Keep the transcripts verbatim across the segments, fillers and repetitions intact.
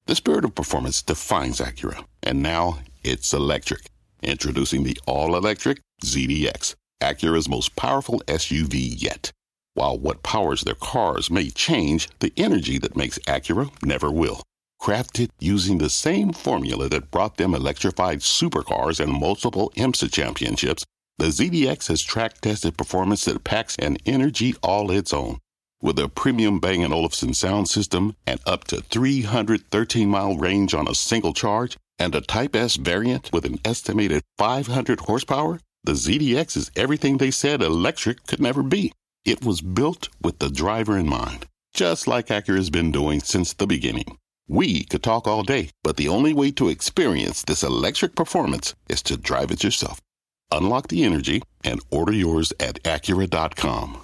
The spirit of performance defines Acura, and now it's electric. Introducing the all-electric Z D X, Acura's most powerful S U V yet. While what powers their cars may change, the energy that makes Acura never will. Crafted using the same formula that brought them electrified supercars and multiple IMSA championships, the Z D X has track-tested performance that packs an energy all its own. With a premium Bang and Olufsen sound system and up to three hundred thirteen mile range on a single charge, and a Type S variant with an estimated five hundred horsepower, the Z D X is everything they said electric could never be. It was built with the driver in mind, just like Acura's been doing since the beginning. We could talk all day, but the only way to experience this electric performance is to drive it yourself. Unlock the energy and order yours at Acura dot com.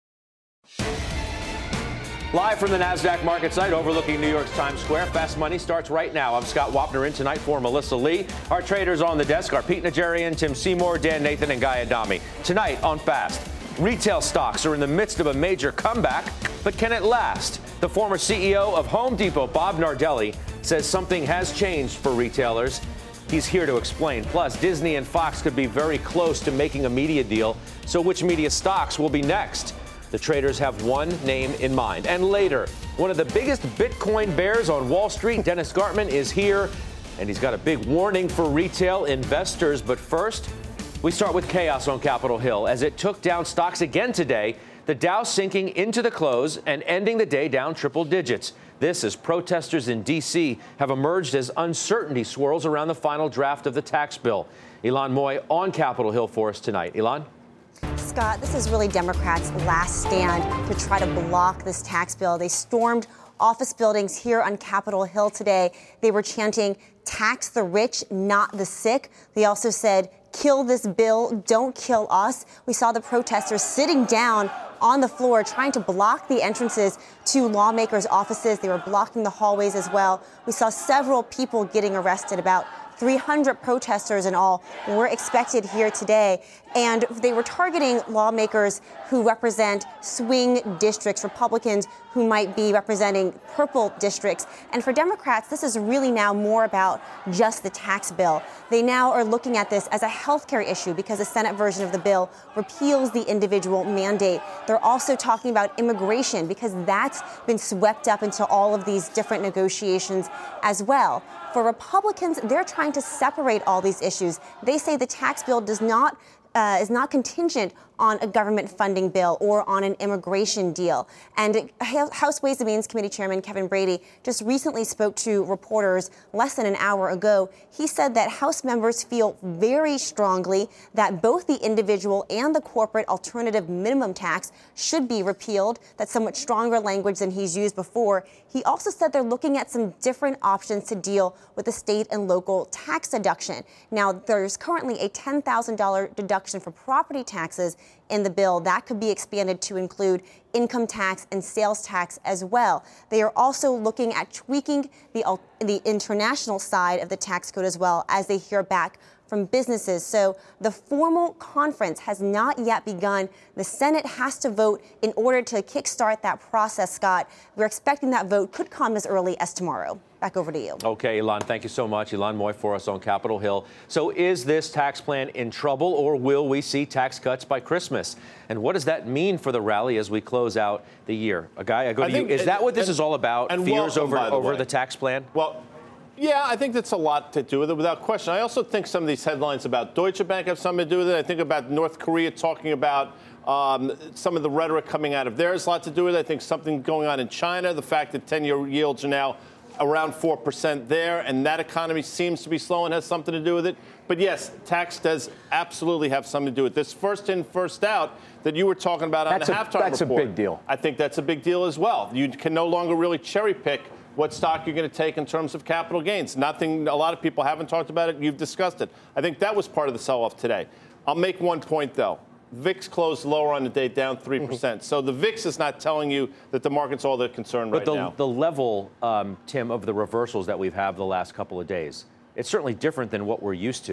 Live from the NASDAQ market site overlooking New York's Times Square, Fast Money starts right now. I'm Scott Wapner in tonight for Melissa Lee. Our traders on the desk are Pete Najarian, Tim Seymour, Dan Nathan, and Guy Adami. Tonight on Fast, retail stocks are in the midst of a major comeback, but can it last? The former C E O of Home Depot, Bob Nardelli, says something has changed for retailers. He's here to explain. Plus, Disney and Fox could be very close to making a media deal. So which media stocks will be next? The traders have one name in mind. And later, one of the biggest Bitcoin bears on Wall Street, Dennis Gartman, is here, and he's got a big warning for retail investors. But first, we start with chaos on Capitol Hill as it took down stocks again today, the Dow sinking into the close and ending the day down triple digits. This as protesters in D C have emerged as uncertainty swirls around the final draft of the tax bill. Ilan Moy on Capitol Hill for us tonight. Ilan? Scott, this is really Democrats' last stand to try to block this tax bill. They stormed office buildings here on Capitol Hill today. They were chanting, "Tax the rich, not the sick." They also said, "Kill this bill, don't kill us." We saw the protesters sitting down on the floor trying to block the entrances to lawmakers' offices. They were blocking the hallways as well. We saw several people getting arrested. About three hundred protesters in all were expected here today. And they were targeting lawmakers who represent swing districts, Republicans who might be representing purple districts. And for Democrats, this is really now more about just the tax bill. They now are looking at this as a health care issue because the Senate version of the bill repeals the individual mandate. They're also talking about immigration because that's been swept up into all of these different negotiations as well. For Republicans, they're trying to separate all these issues. They say the tax bill does not Uh, is not contingent on a government funding bill or on an immigration deal. And House Ways and Means Committee Chairman Kevin Brady just recently spoke to reporters less than an hour ago. He said that House members feel very strongly that both the individual and the corporate alternative minimum tax should be repealed. That's somewhat stronger language than he's used before. He also said they're looking at some different options to deal with the state and local tax deduction. Now, there's currently a ten thousand dollars deduction for property taxes in the bill. That could be expanded to include income tax and sales tax as well. They are also looking at tweaking the, the international side of the tax code as well as they hear back from businesses. So the formal conference has not yet begun. The Senate has to vote in order to kickstart that process, Scott. We're expecting that vote could come as early as tomorrow. Back over to you. Okay, Ilan, thank you so much. Ilan Moy for us on Capitol Hill. So is this tax plan in trouble, or will we see tax cuts by Christmas? And what does that mean for the rally as we close out the year? A guy, I go to I you. Is that what this and, is all about? And Fears welcome, over, the over the tax plan? Well, yeah, I think that's a lot to do with it, without question. I also think some of these headlines about Deutsche Bank have something to do with it. I think about North Korea talking about um, some of the rhetoric coming out of there has a lot to do with it. I think something going on in China, the fact that ten-year yields are now around four percent there, and that economy seems to be slowing, has something to do with it. But yes, tax does absolutely have something to do with this. First in, first out that you were talking about on that's the a, halftime that's report. That's a big deal. I think that's a big deal as well. You can no longer really cherry pick what stock you're going to take in terms of capital gains. Nothing, a lot of people haven't talked about it. You've discussed it. I think that was part of the sell-off today. I'll make one point, though. V I X closed lower on the day, down three percent. Mm-hmm. So the V I X is not telling you that the market's all that concerned but right the, now. But the level, um, Tim, of the reversals that we've had the last couple of days, it's certainly different than what we're used to.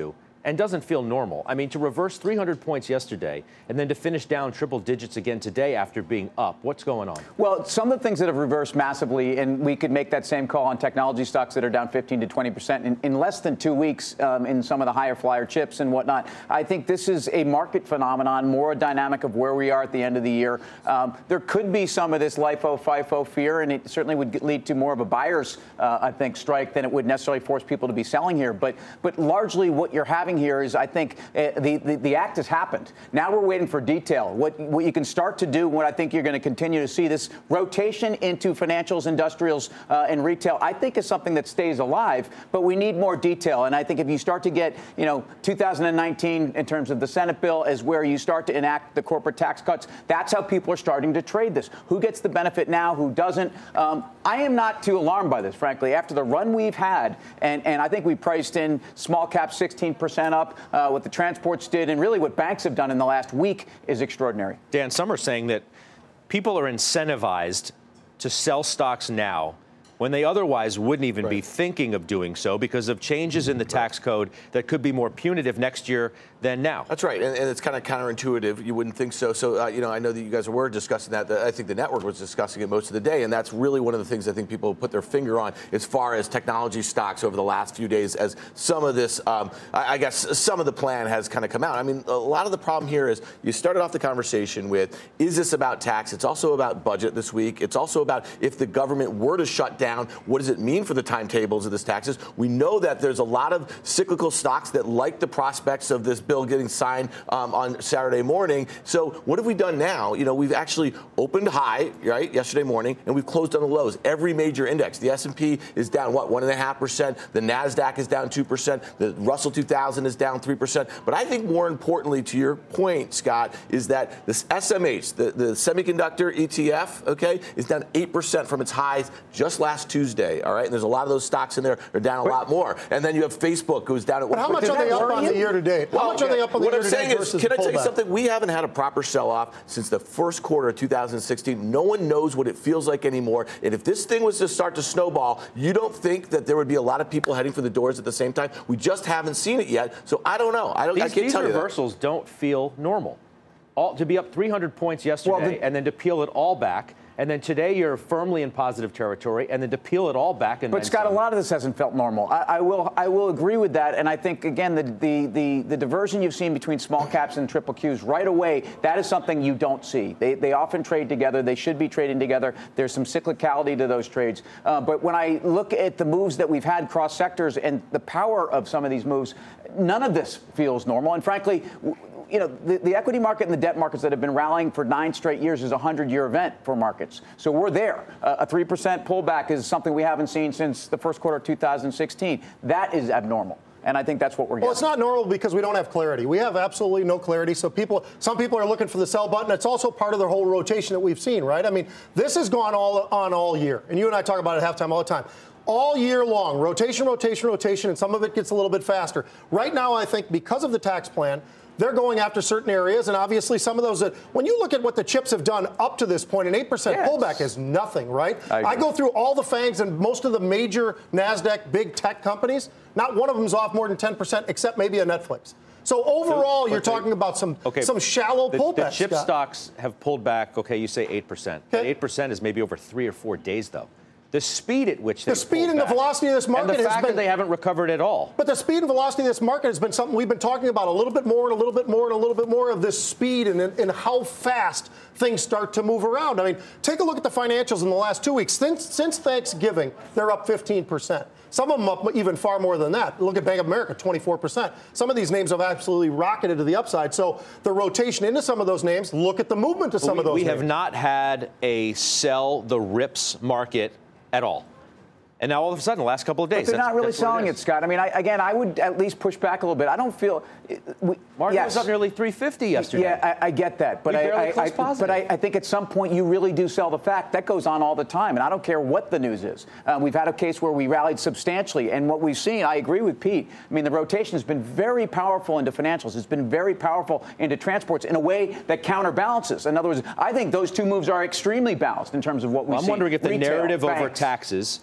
and doesn't feel normal. I mean, to reverse three hundred points yesterday and then to finish down triple digits again today after being up, what's going on? Well, some of the things that have reversed massively, and we could make that same call on technology stocks that are down fifteen to twenty percent in, in less than two weeks um, in some of the higher flyer chips and whatnot. I think this is a market phenomenon, more a dynamic of where we are at the end of the year. Um, there could be some of this LIFO, FIFO fear, and it certainly would lead to more of a buyer's, uh, I think, strike than it would necessarily force people to be selling here. But but largely what you're having here is, I think, uh, the, the, the act has happened. Now we're waiting for detail. What, what you can start to do, what I think you're going to continue to see, this rotation into financials, industrials, uh, and retail, I think is something that stays alive, but we need more detail. And I think if you start to get, you know, two thousand nineteen in terms of the Senate bill as where you start to enact the corporate tax cuts, that's how people are starting to trade this. Who gets the benefit now, who doesn't? Um, I am not too alarmed by this, frankly. After the run we've had, and, and I think we priced in small cap sixteen percent up, uh, what the transports did, and really what banks have done in the last week is extraordinary. Dan, some are saying that people are incentivized to sell stocks now when they otherwise wouldn't even right. be thinking of doing so because of changes in the tax code that could be more punitive next year than now. That's right, and, and it's kind of counterintuitive. You wouldn't think so. So, uh, you know, I know that you guys were discussing that. I think the network was discussing it most of the day, and that's really one of the things I think people put their finger on as far as technology stocks over the last few days as some of this, um, I, I guess, some of the plan has kind of come out. I mean, a lot of the problem here is you started off the conversation with, is this about tax? It's also about budget this week. It's also about if the government were to shut down, what does it mean for the timetables of this taxes? We know that there's a lot of cyclical stocks that like the prospects of this bill getting signed um, on Saturday morning. So what have we done now? You know, we've actually opened high, right, yesterday morning, and we've closed on the lows. Every major index, the S and P is down, what, one point five percent. The NASDAQ is down two percent. The Russell two thousand is down three percent. But I think more importantly, to your point, Scott, is that this S M H, the, the semiconductor E T F, okay, is down eight percent from its highs just last Tuesday, all right? And there's a lot of those stocks in there that are down a but, lot more. And then you have Facebook, who's down at but how much are they up on the year to date? How well, much are they up on the what year I'm to date? saying is, can I tell you something? We haven't had a proper sell-off since the first quarter of two thousand sixteen. No one knows what it feels like anymore. And if this thing was to start to snowball, you don't think that there would be a lot of people heading for the doors at the same time? We just haven't seen it yet. So I don't know. I don't. These, I can't these tell you that. reversals don't feel normal. All, to be up three hundred points yesterday well, the, and then to peel it all back. And then today you're firmly in positive territory, and then to peel it all back. And but Scott, some. a lot of this hasn't felt normal. I, I will, I will agree with that. And I think again, the, the the the diversion you've seen between small caps and triple Qs right away, that is something you don't see. They they often trade together. They should be trading together. There's some cyclicality to those trades. Uh, but when I look at the moves that we've had cross sectors and the power of some of these moves, none of this feels normal. And frankly, you know, the, the equity market and the debt markets that have been rallying for nine straight years is a hundred-year event for markets. So we're there. Uh, a three percent pullback is something we haven't seen since the first quarter of two thousand sixteen. That is abnormal. And I think that's what we're getting. Well, it's not normal because we don't have clarity. We have absolutely no clarity. So people, some people are looking for the sell button. It's also part of the whole rotation that we've seen, right? I mean, this has gone all on all year. And you and I talk about it at halftime all the time. All year long, rotation, rotation, rotation, and some of it gets a little bit faster. Right now, I think because of the tax plan, they're going after certain areas, and obviously some of those that, when you look at what the chips have done up to this point, an eight percent yes. pullback is nothing, right? I, I go through all the FANGs and most of the major NASDAQ big tech companies. Not one of them is off more than ten percent, except maybe a Netflix. So overall, so, you're they, talking about some okay, some shallow the, pullbacks. The chip Scott. stocks have pulled back, okay, you say eight percent. Okay. That eight percent is maybe over three or four days, though. The speed at which they the speed and back, the velocity of this market and the has fact been, that they haven't recovered at all. But the speed and velocity of this market has been something we've been talking about a little bit more and a little bit more and a little bit more of this speed and, and how fast things start to move around. I mean, take a look at the financials in the last two weeks. Since since Thanksgiving, they're up fifteen percent. Some of them up even far more than that. Look at Bank of America, twenty-four percent. Some of these names have absolutely rocketed to the upside. So the rotation into some of those names, look at the movement to some we, of those we names. We have not had a sell the rips market at all. And now all of a sudden, the last couple of days, but they're not really selling it, it, Scott. I mean, I, again, I would at least push back a little bit. I don't feel. We, Market yes. was up nearly three fifty yesterday. Yeah, I, I get that, but we I, I, I but I, I think at some point you really do sell the fact. That goes on all the time, and I don't care what the news is. Um, we've had a case where we rallied substantially, and what we've seen, I agree with Pete. I mean, the rotation has been very powerful into financials. It's been very powerful into transports in a way that counterbalances. In other words, I think those two moves are extremely balanced in terms of what we well, see. I'm wondering if the Retail, narrative banks. over taxes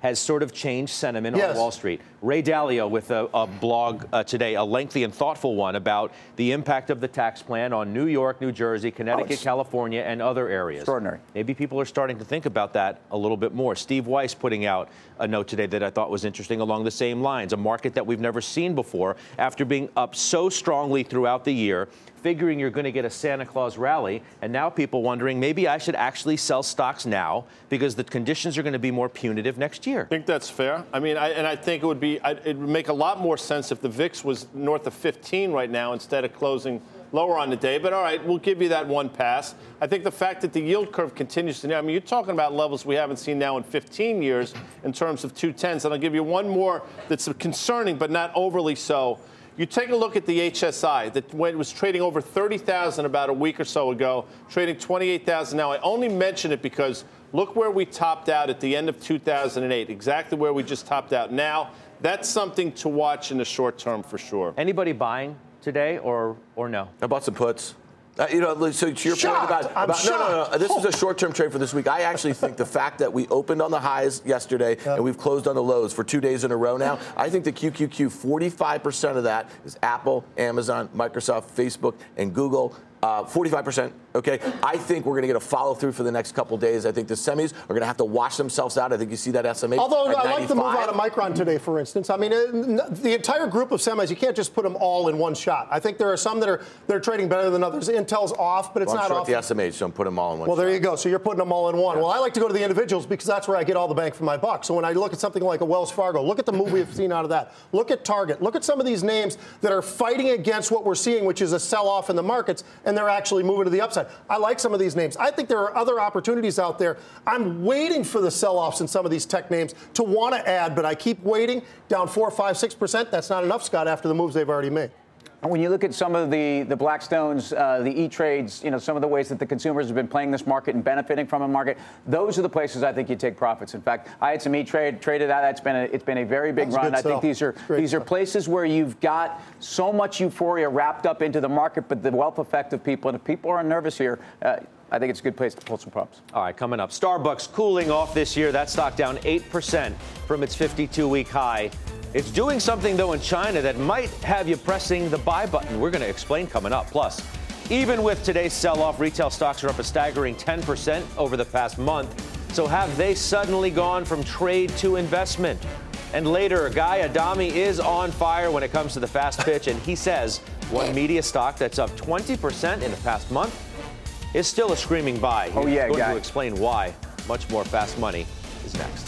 has sort of changed sentiment Yes. on Wall Street. Ray Dalio with a, a blog uh, today, a lengthy and thoughtful one about the impact of the tax plan on New York, New Jersey, Connecticut, Oh, California, and other areas. Extraordinary. Maybe people are starting to think about that a little bit more. Steve Weiss putting out a note today that I thought was interesting along the same lines. A market that we've never seen before after being up so strongly throughout the year, figuring you're going to get a Santa Claus rally, and now people wondering maybe I should actually sell stocks now because the conditions are going to be more punitive next year. I think that's fair. I mean, I, and I think it would be, it would make a lot more sense if the V I X was north of fifteen right now instead of closing lower on the day. But all right, we'll give you that one pass. I think the fact that the yield curve continues to, I mean, you're talking about levels we haven't seen now in fifteen years in terms of two tens. And I'll give you one more that's concerning, but not overly so. You take a look at the H S I that when it was trading over thirty thousand about a week or so ago, trading twenty-eight thousand now. I only mention it because look where we topped out at the end of two thousand eight, exactly where we just topped out now. That's something to watch in the short term for sure. Anybody buying today or or no? I bought some puts. Uh, you know, so to your Shocked. point about, I'm about no, no, no, this is a short-term trade for this week. I actually think the fact that we opened on the highs yesterday Yep. and we've closed on the lows for two days in a row now, I think the Q Q Q, forty-five percent of that is Apple, Amazon, Microsoft, Facebook, and Google. Uh, forty-five percent, okay? I think we're going to get a follow-through for the next couple days. I think the semis are going to have to wash themselves out. I think you see that S M A. Although at I like the move ninety-five. out of Micron today, for instance. I mean, it, the entire group of semis, you can't just put them all in one shot. I think there are some that are they're trading better than others. Intel's off, but it's Well, I'm not short off. the S M As, so don't put them all in one Well, shot. there you go. So you're putting them all in one. Well, I like to go to the individuals because that's where I get all the bang for my buck. So when I look at something like a Wells Fargo, look at the move we've seen out of that. Look at Target. Look at some of these names that are fighting against what we're seeing, which is a sell-off in the markets, and they're actually moving to the upside. I like some of these names. I think there are other opportunities out there. I'm waiting for the sell-offs in some of these tech names to want to add, but I keep waiting. Down four, five, six percent. That's not enough, Scott, after the moves they've already made. When you look at some of the, the Blackstones, uh, the E-Trades, you know, some of the ways that the consumers have been playing this market and benefiting from a market, those are the places I think you take profits. In fact, I had some E-Trade traded out. It's been a, it's been a very big That's a run. good I think sell. these are Great these are stuff. places where you've got so much euphoria wrapped up into the market, but the wealth effect of people. And if people are nervous here, uh, I think it's a good place to pull some props. All right, coming up, Starbucks cooling off this year. That stock down eight percent from its fifty-two-week high. It's doing something, though, in China that might have you pressing the buy button. We're going to explain coming up. Plus, even with today's sell-off, retail stocks are up a staggering ten percent over the past month. So have they suddenly gone from trade to investment? And later, Guy Adami is on fire when it comes to the fast pitch, and he says one media stock that's up twenty percent in the past month is still a screaming buy. Oh, yeah, He's going Guy. to explain why. Much more Fast Money is next.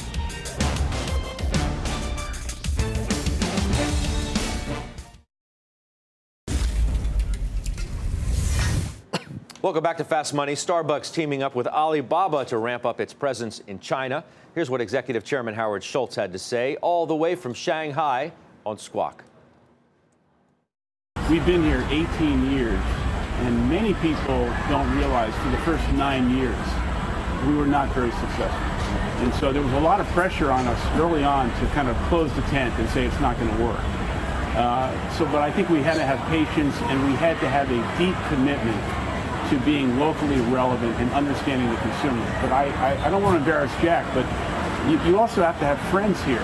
Welcome back to Fast Money. Starbucks teaming up with Alibaba to ramp up its presence in China. Here's what Executive Chairman Howard Schultz had to say, all the way from Shanghai on Squawk. We've been here eighteen years, and many people don't realize for the first nine years, we were not very successful. And so there was a lot of pressure on us early on to kind of close the tent and say it's not going to work. Uh, so, but I think we had to have patience, and we had to have a deep commitment to being locally relevant and understanding the consumer. But I, I, I don't want to embarrass Jack, but you, you also have to have friends here.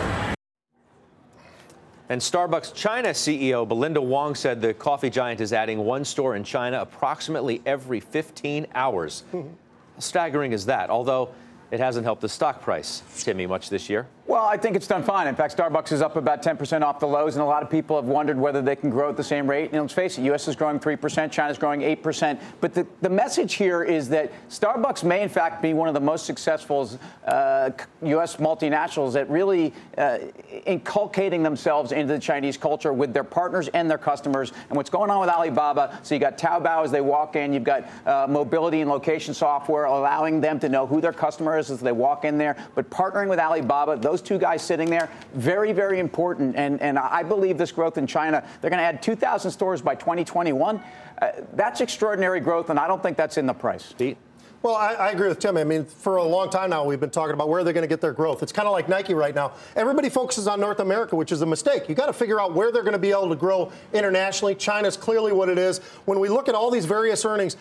And Starbucks China C E O Belinda Wong said the coffee giant is adding one store in China approximately every fifteen hours. How staggering is that? Although it hasn't helped the stock price, Timmy, much this year. Well, I think it's done fine. In fact, Starbucks is up about ten percent off the lows, and a lot of people have wondered whether they can grow at the same rate. And let's face it, U S is growing three percent, China's growing eight percent. But the, the message here is that Starbucks may, in fact, be one of the most successful uh, U S multinationals at really uh, inculcating themselves into the Chinese culture with their partners and their customers. And what's going on with Alibaba, so you got Taobao as they walk in, you've got uh, mobility and location software allowing them to know who their customer is as they walk in there. But partnering with Alibaba, those two guys sitting there, very, very important. And, and I believe this growth in China, they're going to add two thousand stores by twenty twenty-one. Uh, that's extraordinary growth, and I don't think that's in the price. Pete? Well, I, I agree with Tim. I mean, for a long time now, we've been talking about where they're going to get their growth. It's kind of like Nike right now. Everybody focuses on North America, which is a mistake. You got to figure out where they're going to be able to grow internationally. China's clearly what it is. When we look at all these various earnings,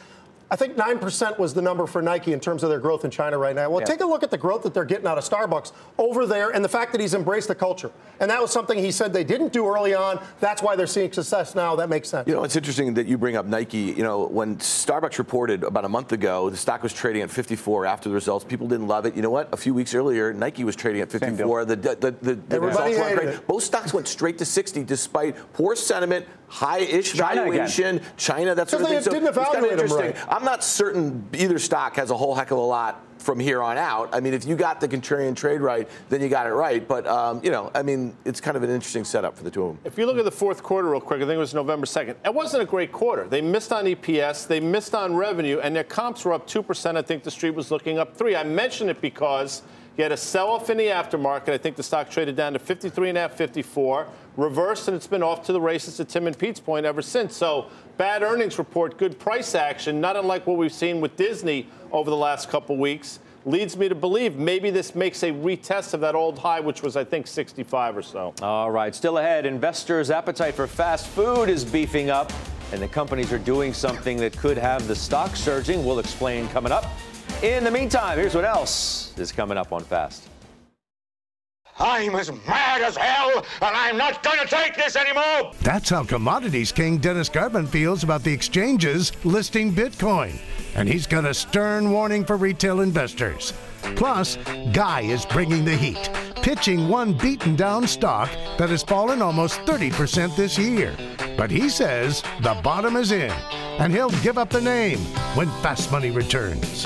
I think nine percent was the number for Nike in terms of their growth in China right now. Well, yeah. take a look at the growth that they're getting out of Starbucks over there and the fact that he's embraced the culture. And that was something he said they didn't do early on. That's why they're seeing success now. That makes sense. You know, it's interesting that you bring up Nike. You know, when Starbucks reported about a month ago, the stock was trading at fifty-four after the results. People didn't love it. You know what? A few weeks earlier, Nike was trading at fifty-four. The, the, the, the, the results weren't great. It. Both stocks went straight to sixty despite poor sentiment, high-ish China valuation. Again. China, that sort of thing. So didn't evaluate it's kind of interesting. Right. I'm not certain either stock has a whole heck of a lot from here on out. I mean, if you got the contrarian trade right, then you got it right. But, um, you know, I mean, it's kind of an interesting setup for the two of them. If you look at the fourth quarter real quick, I think it was November second. It wasn't a great quarter. They missed on E P S. They missed on revenue. And their comps were up two percent. I think the street was looking up three. I mention it because you had a sell-off in the aftermarket. I think the stock traded down to fifty-three and a half, fifty-four. Reversed, and it's been off to the races to Tim and Pete's point ever since. So bad earnings report, good price action, not unlike what we've seen with Disney over the last couple weeks. Leads me to believe maybe this makes a retest of that old high, which was, I think, sixty-five or so. All right. Still ahead, investors' appetite for fast food is beefing up, and the companies are doing something that could have the stock surging. We'll explain coming up. In the meantime, here's what else is coming up on Fast. I'm as mad as hell, and I'm not going to take this anymore. That's how commodities king Dennis Gartman feels about the exchanges listing Bitcoin. And he's got a stern warning for retail investors. Plus, Guy is bringing the heat, pitching one beaten down stock that has fallen almost thirty percent this year. But he says the bottom is in, and he'll give up the name when Fast Money returns.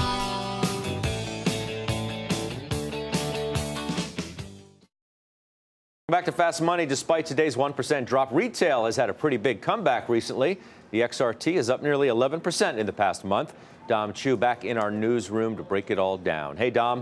Back to Fast Money. Despite today's one percent drop, retail has had a pretty big comeback recently. The X R T is up nearly eleven percent in the past month. Dom Chu back in our newsroom to break it all down. Hey, Dom.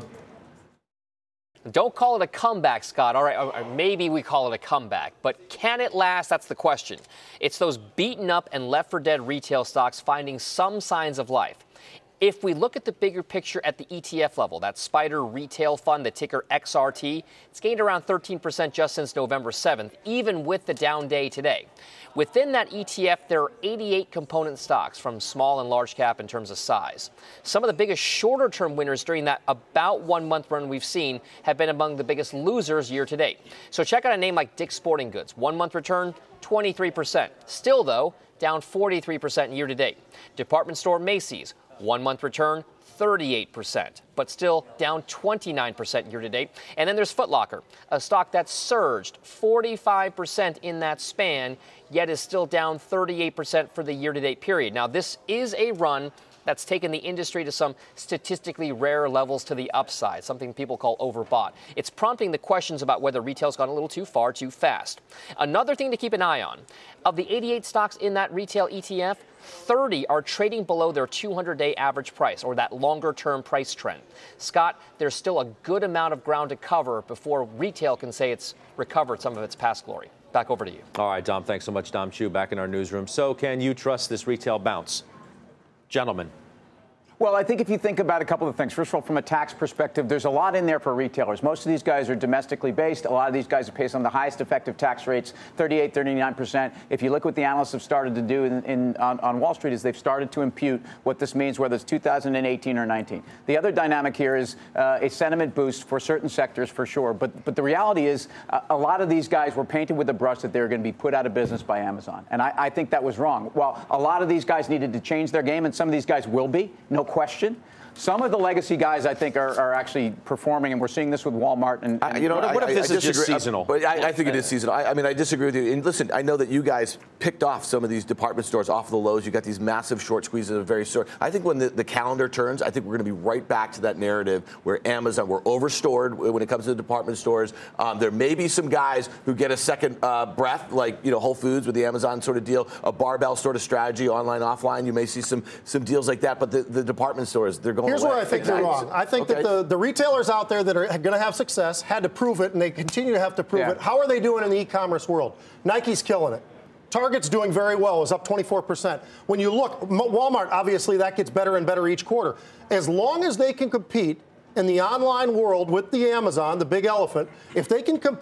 Don't call it a comeback, Scott. All right, or maybe we call it a comeback. But can it last? That's the question. It's those beaten up and left for dead retail stocks finding some signs of life. If we look at the bigger picture at the E T F level, that Spider Retail Fund, the ticker X R T, it's gained around thirteen percent just since November seventh, even with the down day today. Within that E T F, there are eighty-eight component stocks from small and large cap in terms of size. Some of the biggest shorter-term winners during that about one-month run we've seen have been among the biggest losers year to date. So check out a name like Dick's Sporting Goods. One-month return, twenty-three percent. Still, though, down forty-three percent year to date. Department store Macy's. One-month return, thirty-eight percent, but still down twenty-nine percent year-to-date. And then there's Foot Locker, a stock that surged forty-five percent in that span, yet is still down thirty-eight percent for the year-to-date period. Now, this is a run that's taken the industry to some statistically rare levels to the upside, something people call overbought. It's prompting the questions about whether retail's gone a little too far too fast. Another thing to keep an eye on, of the eighty-eight stocks in that retail E T F, thirty are trading below their two hundred day average price, or that longer-term price trend. Scott, there's still a good amount of ground to cover before retail can say it's recovered some of its past glory. Back over to you. All right, Dom, thanks so much. Dom Chu back in our newsroom. So can you trust this retail bounce? Gentlemen. Well, I think if you think about a couple of things, first of all, from a tax perspective, there's a lot in there for retailers. Most of these guys are domestically based. A lot of these guys are paid some of the highest effective tax rates, thirty-eight, thirty-nine percent. If you look what the analysts have started to do in, in, on, on Wall Street is they've started to impute what this means, whether it's two thousand eighteen or nineteen. The other dynamic here is uh, a sentiment boost for certain sectors for sure. But, but the reality is uh, a lot of these guys were painted with the brush that they were going to be put out of business by Amazon. And I, I think that was wrong. While a lot of these guys needed to change their game, and some of these guys will be, no question. Some of the legacy guys, I think, are, are actually performing, and we're seeing this with Walmart. And, and I, you know, what, what I, if this I is just disagree. seasonal? But I, I think it is seasonal. I, I mean, I disagree with you. And listen, I know that you guys picked off some of these department stores off the lows. You got these massive short squeezes of very short. I think when the, the calendar turns, I think we're going to be right back to that narrative where Amazon, we're overstored when it comes to the department stores. Um, there may be some guys who get a second uh, breath, like you know Whole Foods with the Amazon sort of deal, a barbell sort of strategy, online, offline. You may see some some deals like that. But the, the department stores, they're going. Here's away. where I think they're wrong. I think okay. that the, the retailers out there that are going to have success had to prove it, and they continue to have to prove yeah. it. How are they doing in the e-commerce world? Nike's killing it. Target's doing very well. It's up twenty-four percent. When you look, Walmart, obviously, that gets better and better each quarter. As long as they can compete in the online world with the Amazon, the big elephant, if they can compete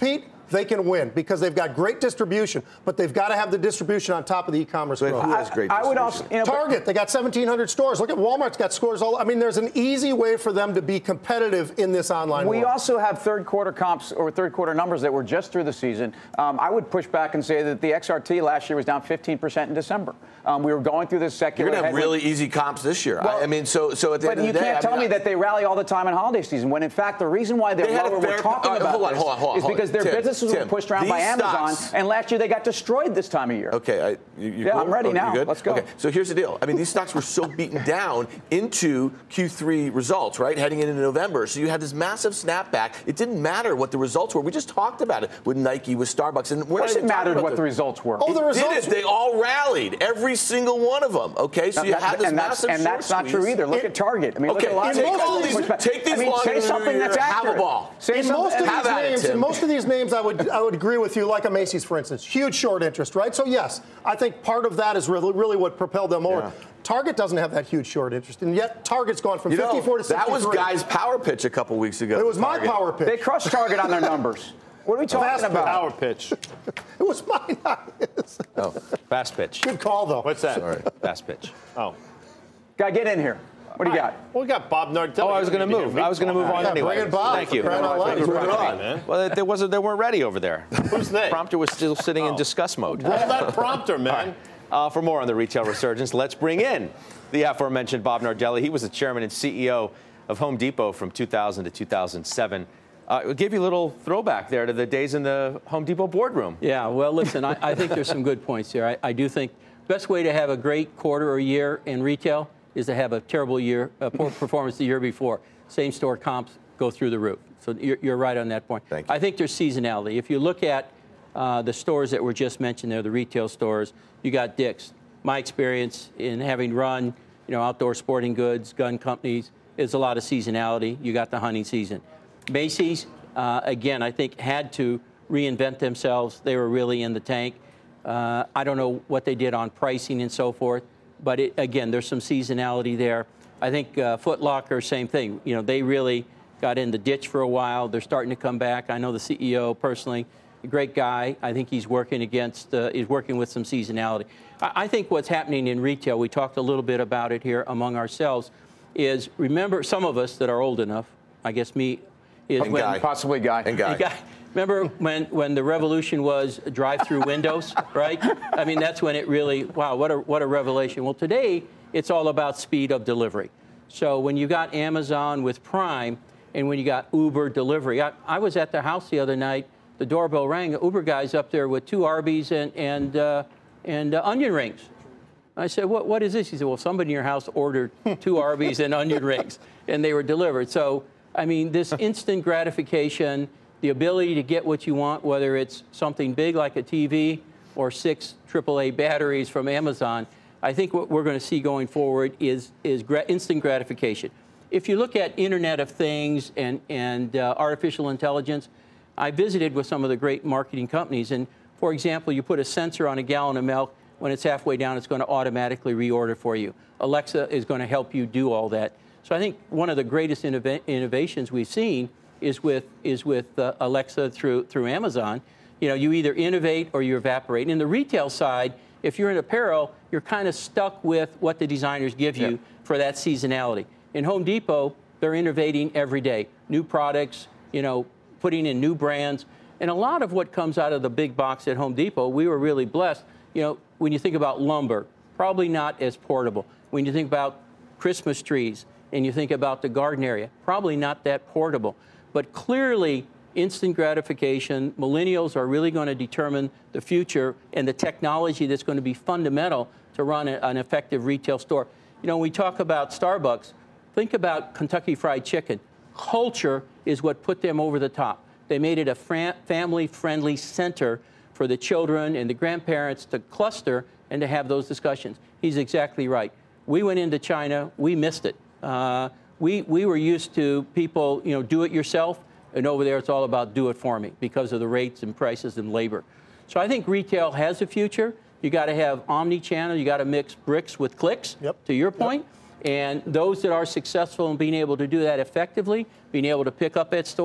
they can win because they've got great distribution, but they've got to have the distribution on top of the e-commerce So growth. who has great I would distribution? also, you know, but- Target, they got seventeen hundred stores. Look at Walmart's got stores all. I mean, there's an easy way for them to be competitive in this online We world. also have third quarter comps or third quarter numbers that were just through the season. Um, I would push back and say that the X R T last year was down fifteen percent in December. Um, we were going through this secular. You're going to have headwind. really easy comps this year. Well, I, I mean, so so at the but end of you the day, can't I tell mean, me I- that they rally all the time in holiday season. When in fact the reason why they're They had a lower, fair- we're talking uh, about hold on, this hold on, hold on, is hold on. because their Tim, businesses Tim, were pushed around by these Amazon, stocks- and last year they got destroyed this time of year. Okay, I, you, you Yeah, cool? I'm ready Oh, now. You good? Let's go. Okay, so here's the deal. I mean, these stocks were so beaten down into Q three results, right, heading into November. So you had this massive snapback. It didn't matter what the results were. We just talked about it with Nike, with Starbucks, and we're Of course not even it talking mattered about what the results were. Oh, the It results. did it. They all rallied, every single one of them. Okay, so you That- have this and that's, massive and that's short not true squeeze. either. Look It- at Target. I mean, Okay, look at a lot take of all these- these- take these I mean, long say and something that's have a accurate. ball. Say In something most of Have these at it, names, Tim. in most of these names, I would I would agree with you, like a Macy's, for instance, huge short interest, right? So yes, I think part of that is really really what propelled them over. Yeah. Target doesn't have that huge short interest, and yet Target's gone from You know, fifty-four to that sixty-three. was Guy's power pitch a couple weeks ago. It was my Target. power pitch. They crushed Target on their numbers. What are we talking Fast about? Power pitch. It was mine. Oh, fast pitch. Good call, though. What's that? Sorry. Fast pitch. Oh. Guy, get in here. What do you got? Well, we got Bob Nardelli. Oh, I was going to move. I was going to move on Yeah, anyway. bring it, Bob. Thank you. For crying out loud. Thanks for Bring it having on, me. man. Well, they wasn't. They weren't ready over there. Who's they? Prompter was still sitting in discuss mode. Roll that prompter, man. Uh, for more on the retail resurgence, let's bring in the aforementioned Bob Nardelli. He was the chairman and C E O of Home Depot from two thousand to two thousand seven. Uh, we'll give you a little throwback there to the days in the Home Depot boardroom. Yeah, well, listen, I, I think there's some good points here. I, I do think the best way to have a great quarter or year in retail is to have a terrible year, uh, poor performance the year before. Same store comps go through the roof. So you're, you're right on that point. Thank you. I think there's seasonality. If you look at uh, the stores that were just mentioned there, the retail stores, you got Dick's. My experience in having run, you know, outdoor sporting goods, gun companies, is a lot of seasonality. You got the hunting season. Macy's, uh, again, I think had to reinvent themselves. They were really in the tank. Uh, I don't know what they did on pricing and so forth, but it, again, there's some seasonality there. I think uh, Foot Locker, same thing. You know, they really got in the ditch for a while. They're starting to come back. I know the C E O personally, a great guy. I think he's working against, uh, he's working with some seasonality. I, I think what's happening in retail, we talked a little bit about it here among ourselves, is remember some of us that are old enough, I guess me, is And when Guy. Possibly Guy. And Guy. Hey, Guy, remember when, when the revolution was drive-through windows, right? I mean, that's when it really, wow, what a, what a revelation. Well, today, it's all about speed of delivery. So when you got Amazon with Prime and when you got Uber delivery, I, I was at the house the other night, the doorbell rang, the Uber guy's up there with two Arby's and, and, uh, and uh, onion rings. I said, what, what is this? He said, well, somebody in your house ordered two Arby's and onion rings, and they were delivered. So, I mean, this instant gratification, the ability to get what you want, whether it's something big like a T V or six triple A batteries from Amazon, I think what we're going to see going forward is, is gra- instant gratification. If you look at Internet of Things and, and uh, artificial intelligence, I visited with some of the great marketing companies, and for example, you put a sensor on a gallon of milk, when it's halfway down, it's going to automatically reorder for you. Alexa is going to help you do all that. So I think one of the greatest innov- innovations we've seen is with is with uh, Alexa through through Amazon. You know, you either innovate or you evaporate. And in the retail side, if you're in apparel, you're kind of stuck with what the designers give you Yeah. for that seasonality. In Home Depot, they're innovating every day, new products, you know, putting in new brands. And a lot of what comes out of the big box at Home Depot, we were really blessed. You know, when you think about lumber, probably not as portable. When you think about Christmas trees and you think about the garden area, probably not that portable. But clearly, instant gratification, millennials are really going to determine the future and the technology that's going to be fundamental to run a, an effective retail store. You know, when we talk about Starbucks, think about Kentucky Fried Chicken. Culture is what put them over the top. They made it a fran- family-friendly center for the children and the grandparents to cluster and to have those discussions. He's exactly right. We went into China. We missed it. Uh, we, we were used to people, you know, do it yourself. And over there, it's all about do it for me because of the rates and prices and labor. So I think retail has a future. You got to have omni-channel. You got to mix bricks with clicks, Yep. to your point. Yep. And those that are successful in being able to do that effectively, being able to pick up at store,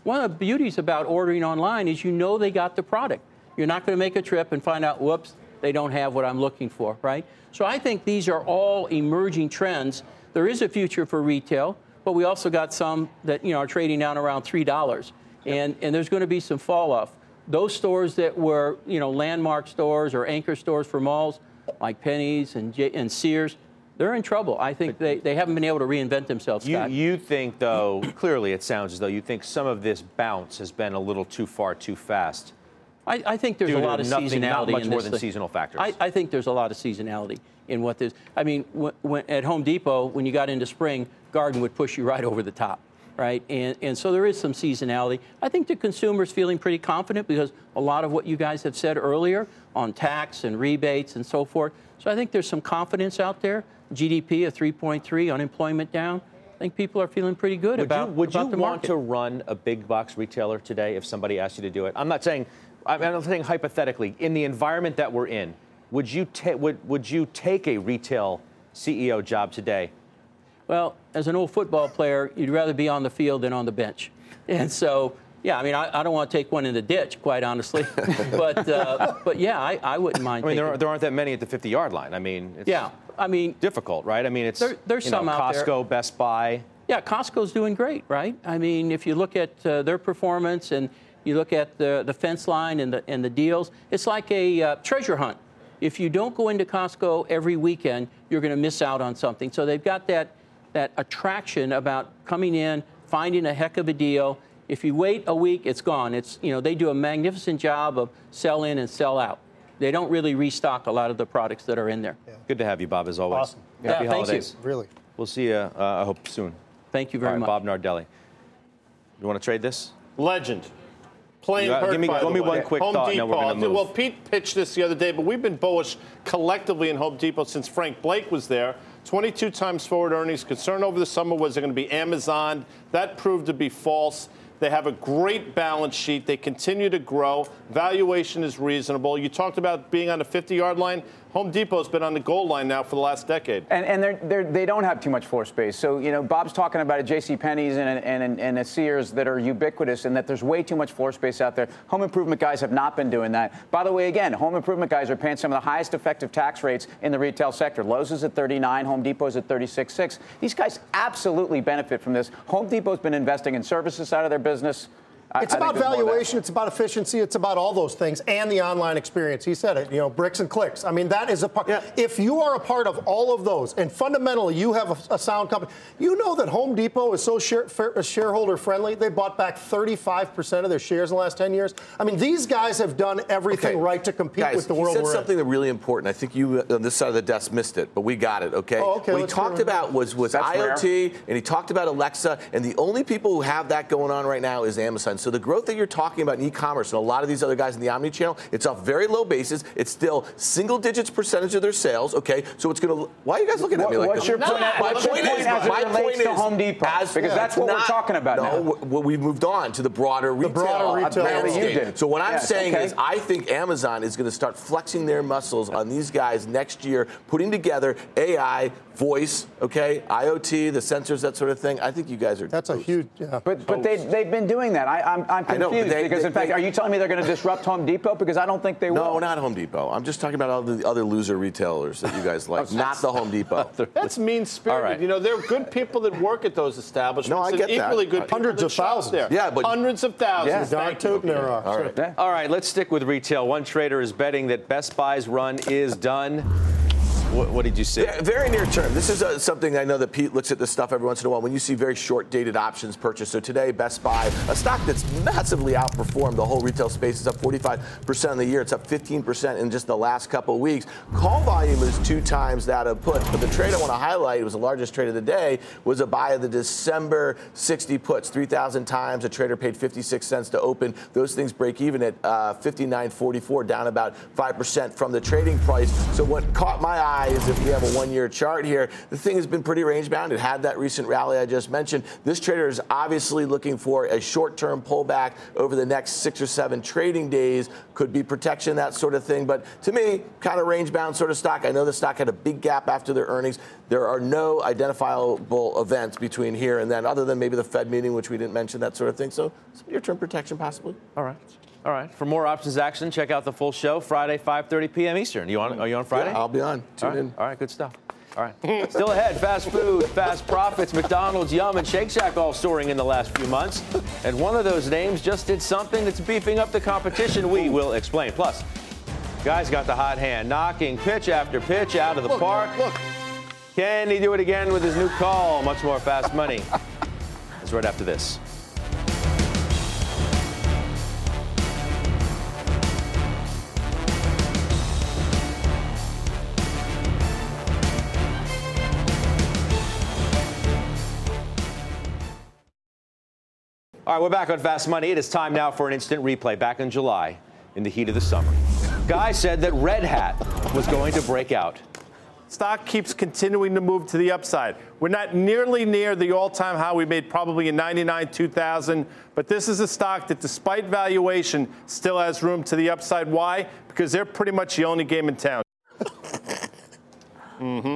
one of the beauties about ordering online is you know they got the product. You're not going to make a trip and find out, whoops, they don't have what I'm looking for, right? So I think these are all emerging trends. There is a future for retail, but we also got some that, you know, are trading down around three dollars. Yep. And, and there's going to be some fall off. Those stores that were, you know, landmark stores or anchor stores for malls, like Penny's and, J- and Sears, they're in trouble. I think they, they haven't been able to reinvent themselves, You, Scott. you think, though, clearly it sounds as though you think some of this bounce has been a little too far too fast. I, I think there's Due a to lot of nothing, seasonality not much in more this than thing. seasonal factors. I, I think there's a lot of seasonality in what this. I mean, when, when, at Home Depot, when you got into spring, garden would push you right over the top, right? And and so there is some seasonality. I think the consumer's feeling pretty confident because a lot of what you guys have said earlier on tax and rebates and so forth. So I think there's some confidence out there. G D P of three point three, unemployment down. I think people are feeling pretty good would about, you, would about you the want market. to run a big box retailer today if somebody asked you to do it? I'm not saying, I'm not saying hypothetically. In the environment that we're in, would you ta- would would you take a retail C E O job today? Well, as an old football player, you'd rather be on the field than on the bench. And so, yeah, I mean, I, I don't want to take one in the ditch, quite honestly. but, uh, but yeah, I, I wouldn't mind. I mean, there, taking, are, there aren't that many at the fifty-yard line. I mean, it's yeah, I mean, difficult, right? I mean, it's there, there's you know, some out Costco, there. Best Buy. Yeah, Costco's doing great, right? I mean, if you look at uh, their performance and you look at the, the fence line and the, and the deals, it's like a uh, treasure hunt. If you don't go into Costco every weekend, you're going to miss out on something. So they've got that that attraction about coming in, finding a heck of a deal. If you wait a week, it's gone. It's, you know, they do a magnificent job of sell in and sell out. They don't really restock a lot of the products that are in there. Yeah. Good to have you, Bob, as always. Awesome. Happy yeah, holidays. Thank you. Really. We'll see you, uh, I hope, soon. Thank you very All right, much. Bob Nardelli. You want to trade this? Legend. Playing You got- hurt, give me- by give the me way. one quick Home thought, and Depot. then we're gonna move. Well, Pete pitched this the other day, but we've been bullish collectively in Home Depot since Frank Blake was there. twenty-two times forward earnings. Concern over the summer was they're going to be Amazon. That proved to be false. They have a great balance sheet. They continue to grow. Valuation is reasonable. You talked about being on the fifty-yard line. Home Depot's been on the goal line now for the last decade. And, and they're, they're, they don't have too much floor space. So, you know, Bob's talking about a JCPenney's and, and, and a Sears that are ubiquitous and that there's way too much floor space out there. Home improvement guys have not been doing that. By the way, again, home improvement guys are paying some of the highest effective tax rates in the retail sector. Lowe's is at thirty-nine, Home Depot's at thirty-six point six. These guys absolutely benefit from this. Home Depot's been investing in services side of their business. It's I, about I think valuation. It's about efficiency. It's about all those things and the online experience. He said it, you know, bricks and clicks. I mean, that is a part. Yeah. If you are a part of all of those and fundamentally you have a, a sound company, you know that Home Depot is so share, fair, shareholder friendly. They bought back thirty-five percent of their shares in the last ten years. I mean, these guys have done everything Okay. right to compete Guys, with the world he said we're something that really important. I think you on this side of the desk missed it, but we got it, okay? Oh, okay, What he let's talked hear it. about was, was That's IoT, rare. and he talked about Alexa, and the only people who have that going on right now is Amazon. So the growth that you're talking about in e-commerce and a lot of these other guys in the omni-channel, it's off very low bases. It's still single digits percentage of their sales, okay? So it's going to, why are you guys looking at me What- like what's this? your point- My what's your point point is, as it my relates point to is, Home Depot? as- Because that's what we're not- talking about no, now. w- well, we've moved on to the broader retail, broader retail landscape. you did. So what I'm Yes, saying okay. is I think Amazon is going to start flexing their muscles on these guys next year, putting together A I, voice, okay, IoT, the sensors, that sort of thing. I think you guys are. That's a huge. Yeah. But but they they've been doing that. I, I'm I'm I know, but confused they- because they- in fact, they- are you telling me they're going to disrupt Home Depot? Because I don't think they No, will. not Home Depot. I'm just talking about all the other loser retailers that you guys like, not the Home Depot. That's mean-spirited. All right. You know, there are good people that work at those establishments. No, I and get that. equally good people Hundreds that of shop thousands. there. Yeah, but- hundreds of thousands. Yeah. Darn Thank you. tootin' there are. All Sure. right. Yeah. All right, let's stick with retail. One trader is betting that Best Buy's run is done. What, what did you see? Yeah, very near term. This is uh, something I know that Pete looks at this stuff every once in a while. When you see very short-dated options purchased. So today, Best Buy, a stock that's massively outperformed the whole retail space, is up forty-five percent in the year. It's up fifteen percent in just the last couple of weeks. Call volume is two times that of put. But the trade I want to highlight, it was the largest trade of the day, was a buy of the December sixty puts, three thousand times. A trader paid fifty-six cents to open. Those things break even at uh, fifty-nine forty-four, down about five percent from the trading price. So what caught my eye highs. If we have a one-year chart here, the thing has been pretty range-bound. It had that recent rally I just mentioned. This trader is obviously looking for a short-term pullback over the next six or seven trading days. Could be protection, that sort of thing. But to me, kind of range-bound sort of stock. I know the stock had a big gap after their earnings. There are no identifiable events between here and then, other than maybe the Fed meeting, which we didn't mention, that sort of thing. So some near-term protection possibly. All right. All right. For more options action, check out the full show Friday, five thirty p.m. Eastern. You on? Are you on Friday? Yeah, I'll be on. Tune All right. in. All right. Good stuff. All right. Still ahead, fast food, fast profits, McDonald's, Yum, and Shake Shack all soaring in the last few months. And one of those names just did something that's beefing up the competition. We will explain. Plus, guy's got the hot hand, knocking pitch after pitch out of the look, park. Look. Can he do it again with his new call? Much more fast money. It's right after this. All right, we're back on Fast Money. It is time now for an instant replay. Back in July, in the heat of the summer, Guy said that Red Hat was going to break out. Stock keeps continuing to move to the upside. We're not nearly near the all-time high we made probably in ninety-nine, two thousand, but this is a stock that, despite valuation, still has room to the upside. Why? Because they're pretty much the only game in town. mm-hmm.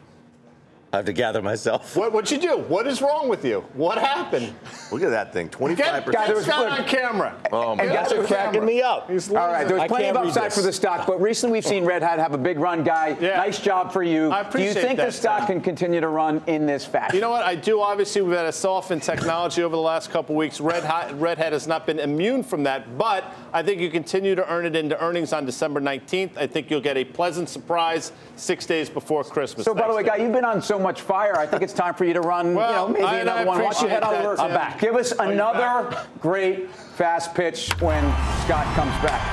I have to gather myself. What, what'd you do? What is wrong with you? What happened? Look at that thing, twenty-five percent. Get, get Scott on camera. Oh, my And God. guys are cracking me up. All right, there's I plenty of can't read upside this. for the stock, but recently we've seen Red Hat have a big run, Guy. Yeah. Nice job for you. I Do you appreciate think that, the stock Tom. can continue to run in this fashion? You know what? I do. Obviously, we've had a soften technology over the last couple of weeks. Red Hat, Red Hat has not been immune from that, but I think you continue to earn it into earnings on December nineteenth. I think you'll get a pleasant surprise six days before Christmas. So, by the way, Thanks, Guy, you've been on so much fire. I think it's time for you to run, Well, you know, maybe I- another I one. Why don't you head appreciate over? that, I'm Tim. back. Give us Are you another back? great fast pitch when Scott comes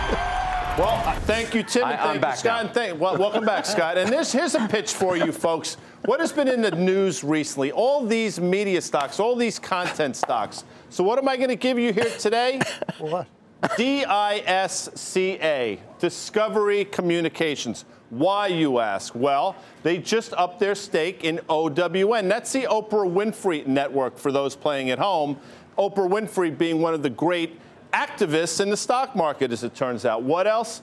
back. Well, uh, thank you, Tim, and I- I'm thank you, back Scott. now. And thank, well, welcome back, Scott. And there's, here's a pitch for you, folks. What has been in the news recently? All these media stocks, all these content stocks. So what am I going to give you here today? What? D I S C A, Discovery Communications. Why, you ask? Well, they just upped their stake in O W N. That's the Oprah Winfrey Network for those playing at home. Oprah Winfrey being one of the great activists in the stock market, as it turns out. What else?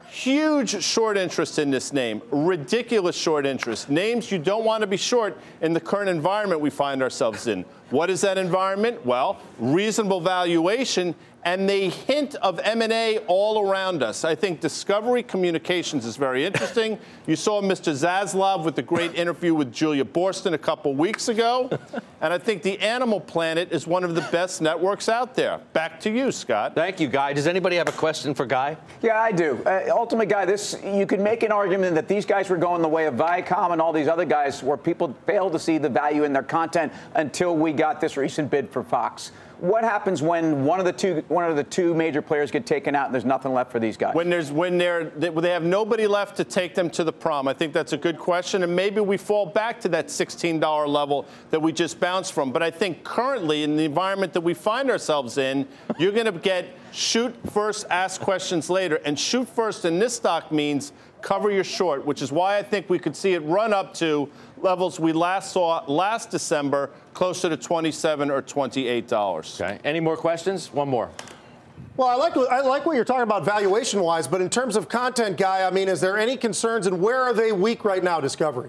Huge short interest in this name. Ridiculous short interest. Names you don't want to be short in the current environment we find ourselves in. What is that environment? Well, reasonable valuation and they hint of M and A all around us. I think Discovery Communications is very interesting. You saw Mister Zaslav with the great interview with Julia Boorstin a couple weeks ago. And I think the Animal Planet is one of the best networks out there. Back to you, Scott. Thank you, Guy. Does anybody have a question for Guy? Yeah, I do. Uh, ultimate Guy, this you could make an argument that these guys were going the way of Viacom and all these other guys where people failed to see the value in their content until we got this recent bid for Fox. What happens when one of the two one of the two major players get taken out and there's nothing left for these guys? When there's when they're they, they have nobody left to take them to the prom. I think that's a good question, and maybe we fall back to that sixteen dollars level that we just bounced from. But I think currently in the environment that we find ourselves in, you're going to get shoot first, ask questions later, and shoot first in this stock means cover your short, which is why I think we could see it run up to levels we last saw last December, closer to twenty-seven or twenty-eight dollars. Okay. Any more questions? One more. Well, I like I like what you're talking about valuation-wise, but in terms of content, Guy, I mean, is there any concerns, and where are they weak right now, Discovery?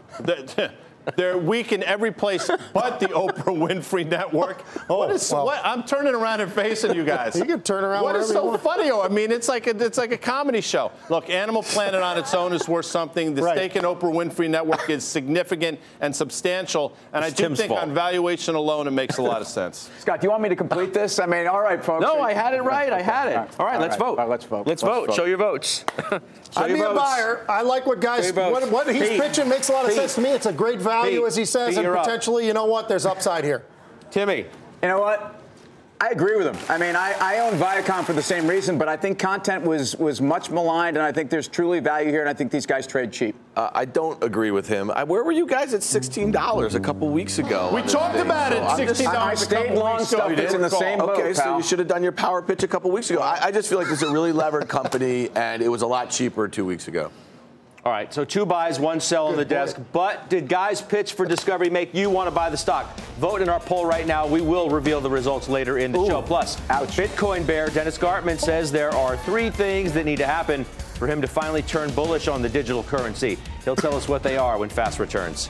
They're weak in every place but the Oprah Winfrey Network. Oh, what is, well. what, I'm turning around and facing you guys. You can turn around What is wherever you so want. funny? I mean, it's like a, it's like a comedy show. Look, Animal Planet on its own is worth something. The Right. stake in Oprah Winfrey Network is significant and substantial. And It's I do Tim's think fault. on valuation alone, it makes a lot of sense. Scott, do you want me to complete this? I mean, all right, folks. No, I had it right. I had it. All right, let's vote. All right, let's vote. Let's, vote. Show your votes. Show I'd your be a votes. buyer. I like what guys, Show your votes. what, what he's Pete. pitching makes a lot of Pete. sense to me. It's a great value, Pete. as he says, Pete, and you're up. potentially, you know what, there's upside here. Timmy. You know what? I agree with him. I mean, I, I own Viacom for the same reason, but I think content was was much maligned, and I think there's truly value here, and I think these guys trade cheap. Uh, I don't agree with him. I, where were you guys at sixteen dollars a couple weeks ago? We on this talked thing? about it, So I'm just- sixteen dollars I a stayed couple long weeks ago. stuff. You It's in the recall. same boat. Okay, so pal. you should have done your power pitch a couple weeks ago. I, I just feel like this is a really levered company, and it was a lot cheaper two weeks ago. All right, so two buys, one sell on the desk. But did guys pitch for Discovery make you want to buy the stock? Vote in our poll right now. We will reveal the results later in the Ooh, show. Plus, ouch. Bitcoin bear Dennis Gartman says there are three things that need to happen for him to finally turn bullish on the digital currency. He'll tell us what they are when Fast returns.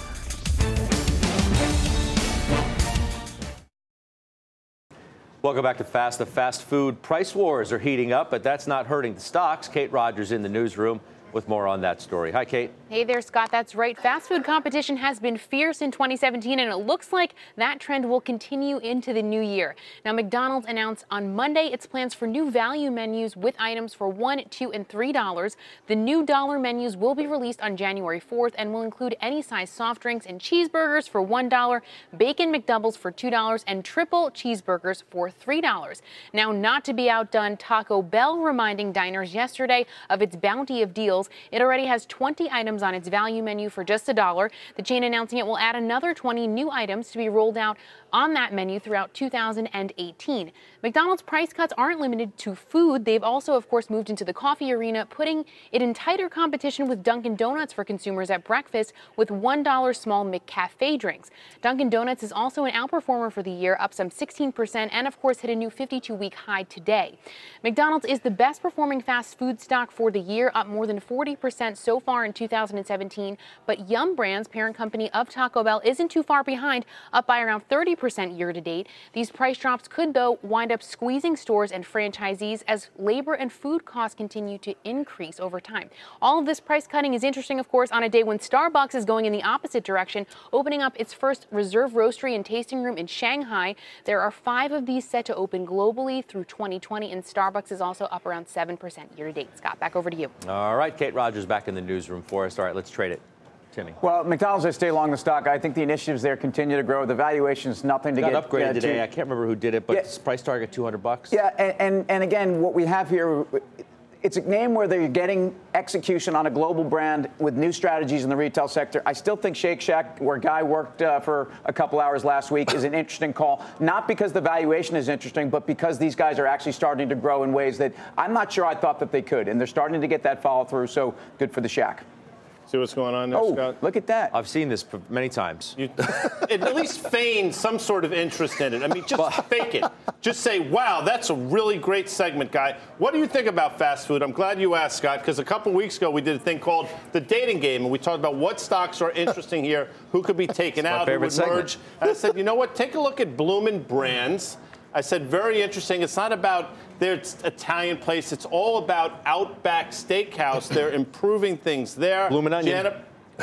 Welcome back to Fast. The fast food price wars are heating up, but that's not hurting the stocks. Kate Rogers in the newsroom with more on that story. Hi, Kate. Hey there, Scott. That's right. Fast food competition has been fierce in twenty seventeen, and it looks like that trend will continue into the new year. Now, McDonald's announced on Monday its plans for new value menus with items for one, two, and three dollars. The new dollar menus will be released on January fourth and will include any size soft drinks and cheeseburgers for one dollar, bacon McDoubles for two dollars, and triple cheeseburgers for three dollars. Now, not to be outdone, Taco Bell reminding diners yesterday of its bounty of deals. It already has twenty items on its value menu for just a dollar. The chain announcing it will add another twenty new items to be rolled out on that menu throughout two thousand eighteen. McDonald's price cuts aren't limited to food. They've also, of course, moved into the coffee arena, putting it in tighter competition with Dunkin' Donuts for consumers at breakfast with one dollar small McCafe drinks. Dunkin' Donuts is also an outperformer for the year, up some sixteen percent, and of course hit a new fifty-two week high today. McDonald's is the best performing fast food stock for the year, up more than forty percent so far in two thousand seventeen, but Yum Brands, parent company of Taco Bell, isn't too far behind, up by around thirty percent year to date. These price drops could, though, wind up squeezing stores and franchisees as labor and food costs continue to increase over time. All of this price cutting is interesting, of course, on a day when Starbucks is going in the opposite direction, opening up its first reserve roastery and tasting room in Shanghai. There are five of these set to open globally through twenty twenty, and Starbucks is also up around seven percent year to date. Scott, back over to you. All right, Kate Rogers back in the newsroom for us. All right, let's trade it. Timmy. Well, McDonald's, I stay along the stock. I think the initiatives there continue to grow. The valuation is nothing to got get upgraded uh, today. To, I can't remember who did it, but yeah. Price target two hundred bucks. Yeah, and, and and again, what we have here, it's a name where they're getting execution on a global brand with new strategies in the retail sector. I still think Shake Shack, where Guy worked uh, for a couple hours last week, is an interesting call. Not because the valuation is interesting, but because these guys are actually starting to grow in ways that I'm not sure I thought that they could, and they're starting to get that follow through. So good for the Shack. See what's going on there, oh, Scott? Look at that. I've seen this many times. You, at least feign some sort of interest in it. I mean, just fake it. Just say, wow, that's a really great segment, Guy. What do you think about fast food? I'm glad you asked, Scott, because a couple weeks ago we did a thing called the dating game, and we talked about what stocks are interesting here, who could be taken out, who would segment. merge. And I said, you know what? Take a look at Bloomin' Brands. I said, very interesting. It's not about their Italian place. It's all about Outback Steakhouse. They're improving things there. Bloomin' Onion. Jana,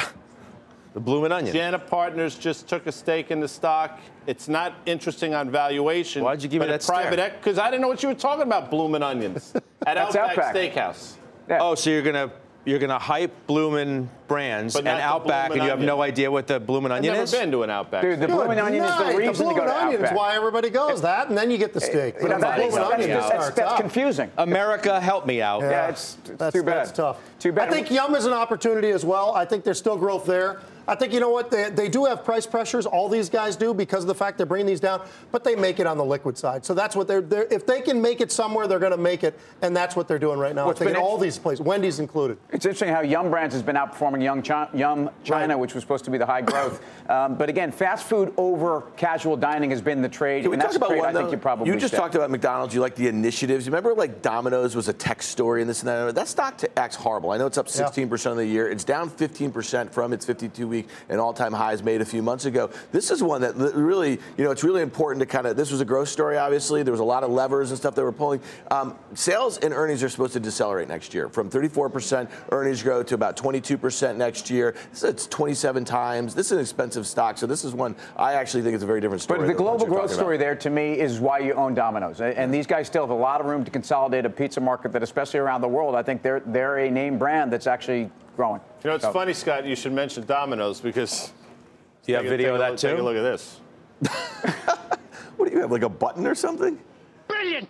the Bloomin' Onion. Jana Partners just took a stake in the stock. It's not interesting on valuation. Why'd you give me that private? Because I didn't know what you were talking about, Bloomin' Onions, at Outback, Outback Steakhouse. Yeah. Oh, so you're going to... You're going to hype Bloomin' Brands and Outback, and you have no idea what the Bloomin' Onion I've is? I've never been to an Outback. Dude, the Bloomin' Onion is the reason to go to Outback. The Bloomin' Onion is why everybody goes. That, and then you get the steak. You know, that is, that's, that's, that's confusing. America, help me out. Yeah, yeah it's, it's that's, too bad. That's tough. Too bad. I think Yum is an opportunity as well. I think there's still growth there. I think, you know what, they, they do have price pressures. All these guys do because of the fact they're bringing these down, but they make it on the liquid side. So that's what they're, they're if they can make it somewhere, they're going to make it, and that's what they're doing right now. I think in all these places, Wendy's included. It's interesting how Yum Brands has been outperforming Young Chi- Yum China, right, which was supposed to be the high growth. um, but again, fast food over casual dining has been the trade, Can we and talk that's about trade one, I think though? you probably You just step. talked about McDonald's. You like the initiatives. You remember, like, Domino's was a tech story and this and that. That stock acts horrible. I know it's up sixteen percent of the year. It's down fifteen percent from its fifty-two week and all-time highs made a few months ago. This is one that really, you know, it's really important to kind of, this was a growth story, obviously. There was a lot of levers and stuff that were pulling. Um, sales and earnings are supposed to decelerate next year from thirty-four percent earnings growth to about twenty-two percent next year. It's twenty-seven times. This is an expensive stock, so this is one I actually think it's a very different story. But the global growth story there, to me, is why you own Domino's. And these guys still have a lot of room to consolidate a pizza market that, especially around the world, I think they're they're a name brand that's actually growing. You know, it's so. funny, Scott, you should mention Domino's because... Do you have video of that, too? Take a look at this. What do you have, like a button or something? Brilliant!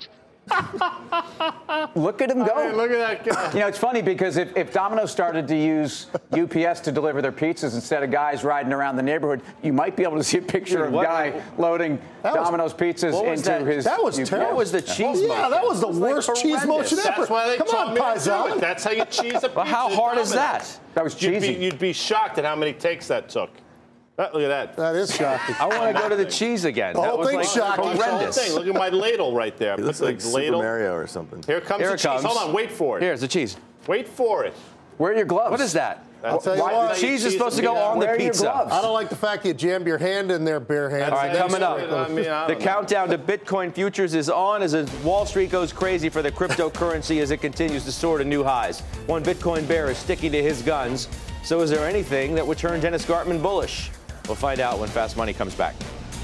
Look at him go. I mean, look at that guy. You know, it's funny because if, if Domino's started to use U P S to deliver their pizzas instead of guys riding around the neighborhood, you might be able to see a picture Dude, of what, a guy loading was, Domino's pizzas into that? his. That was U P S. terrible. What was the cheese Yeah, motion? that was the It was worst like cheese horrendous. motion ever. That's why they Come told on, me to do Paisan. it. That's how you cheese a pizza. Well, how hard is Domino's. that? That was cheesy. You'd be, you'd be shocked at how many takes that took. Uh, Look at that. That is shocking. I want to go to the cheese again. The That whole was thing's like shocking. horrendous. Thing. Look at my ladle right there. It looks Put the like Super ladle. Mario or something. Here comes Here the it cheese. comes. Hold on, wait for it. Here's the cheese. Wait for it. Where are your gloves? What is that? I'll tell you Why- what. the cheese is Cheese supposed to is go made on Where the are your pizza. gloves? I don't like the fact you jammed your hand in there barehanded. All right, That's coming up. I mean, I The don't know. countdown to Bitcoin futures is on as Wall Street goes crazy for the cryptocurrency as it continues to soar to new highs. One Bitcoin bear is sticking to his guns. So is there anything that would turn Dennis Gartman bullish? We'll find out when Fast Money comes back.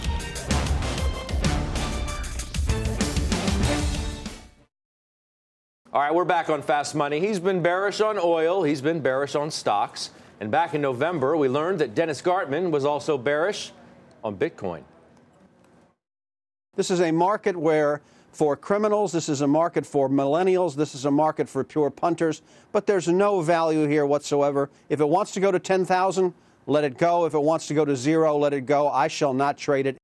All right, we're back on Fast Money. He's been bearish on oil. He's been bearish on stocks. And back in November, we learned that Dennis Gartman was also bearish on Bitcoin. This is a market where, for criminals, this is a market for millennials, this is a market for pure punters, but there's no value here whatsoever. If it wants to go to ten thousand, let it go. If it wants to go to zero, let it go. I shall not trade it.